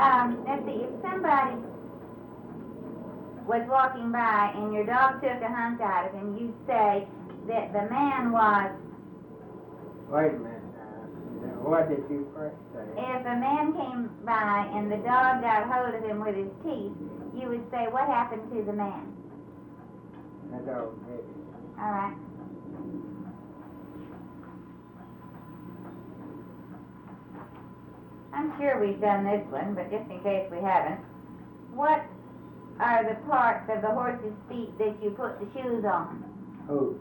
Let's see, if somebody was walking by and your dog took a hunk out of him, you'd say that the man was... Wait a minute. What did you first say? If a man came by and the dog got hold of him with his teeth, you would say, what happened to the man? The dog hit it. All right. I'm sure we've done this one, but just in case we haven't. What are the parts of the horse's feet that you put the shoes on? Who?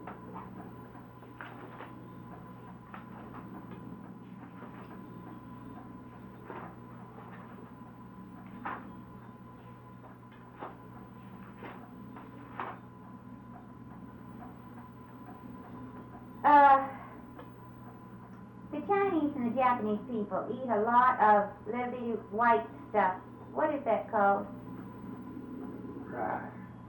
The Chinese and the Japanese people eat a lot of little bitty white stuff. What is that called? Right.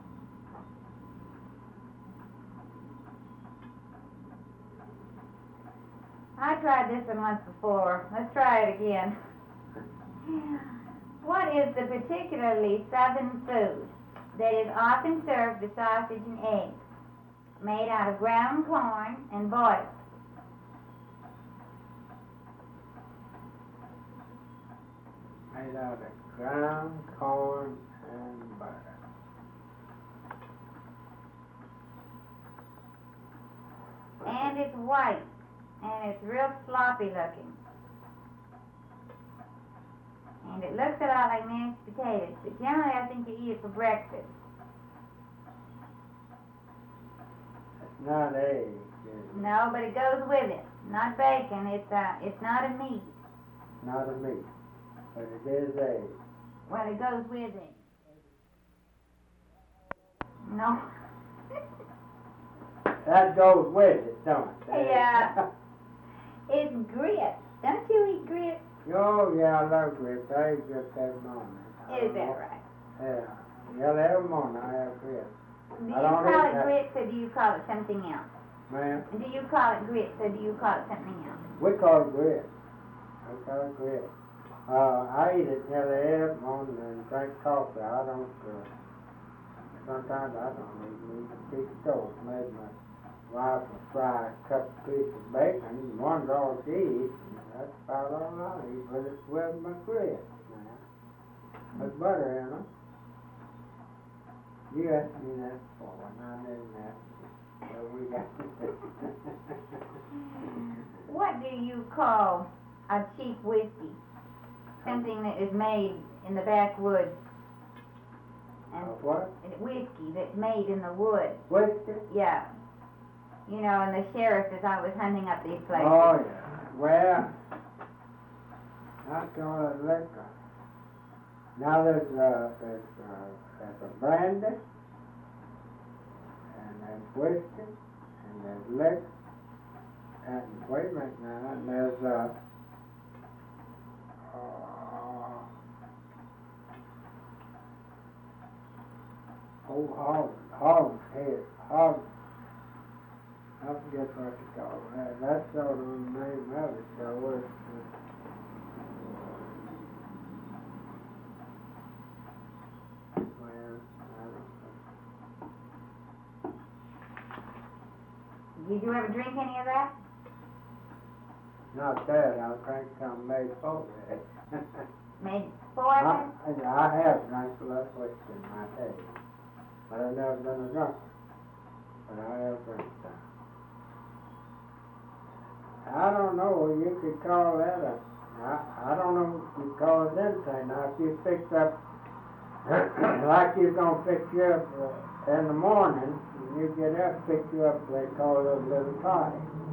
I tried this one once before. Let's try it again. What is the particularly southern food that is often served with sausage and eggs, made out of ground corn and boiled? Made out of ground corn and butter. And it's white, and it's real sloppy looking. And it looks a lot like mashed potatoes, but generally I think you eat it for breakfast. It's not egg, is it? No, but it goes with it. Not bacon, it's not a meat. Not a meat, but it is egg. Well, it goes with it. No. That goes with it, don't it? Yeah. It's grits. Don't you eat grits? Oh, yeah, I love grits. I eat grits every morning. Is that right? Yeah. Yeah, every morning I have grits. Do you I don't call eat it that. grits or do you call it something else? Ma'am, Do you call it grits or do you call it something else? we call it grits. We call it grits. I eat it nearly every morning and drink coffee. I don't, sometimes I don't even eat a piece of toast. Maybe my wife will fry a couple pieces of bacon and one all she eats. And that's about all I eat, but it's with my grits now. With butter in them. You asked me that before, and I didn't ask you. So we got What do you call a cheap whiskey? Something that is made in the backwoods. And what? whiskey that's made in the woods. Whiskey? Yeah. You know, and the sheriff is always hunting up these places. Oh, yeah. Well, I call it liquor. Now there's a brandy, and there's whiskey, and there's liquor, and wait a minute now, and there's hog head, I forget what you call it. That's sort of the name of it, so it's, well, I don't know. Did you ever drink any of that? Not that, I drank some made for that. Made for it? I have drank a lot of whiskey in my day, but I've never been a drunker. But I have drank some. I don't know, you could call that I don't know if you call it anything. Now, if you fix up, like you're going to fix you up in the morning, when you get up, fix you up, they call it a little party.